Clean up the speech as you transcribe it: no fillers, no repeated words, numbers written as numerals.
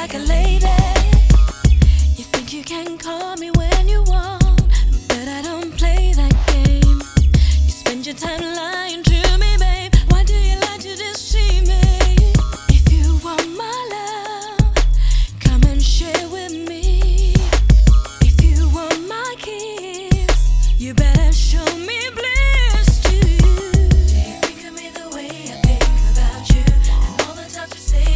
like a lady. You think you can call me when you want, but I don't play that game. You spend your time lying to me, babe. Why do you like to deceive me? If you want my love, come and share with me. If you want my kiss, you better